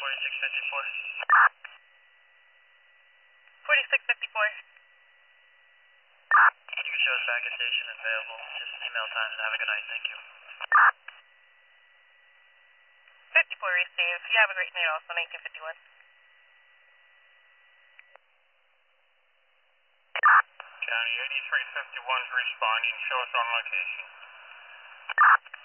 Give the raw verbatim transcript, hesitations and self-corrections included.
forty-six fifty-four. forty-six fifty-four. You can show us back at station available. Just email times. Have a good night. Thank you. fifty-four received. You have a great night also, nineteen fifty-one. County eighty-three fifty-one's responding. Show us on location.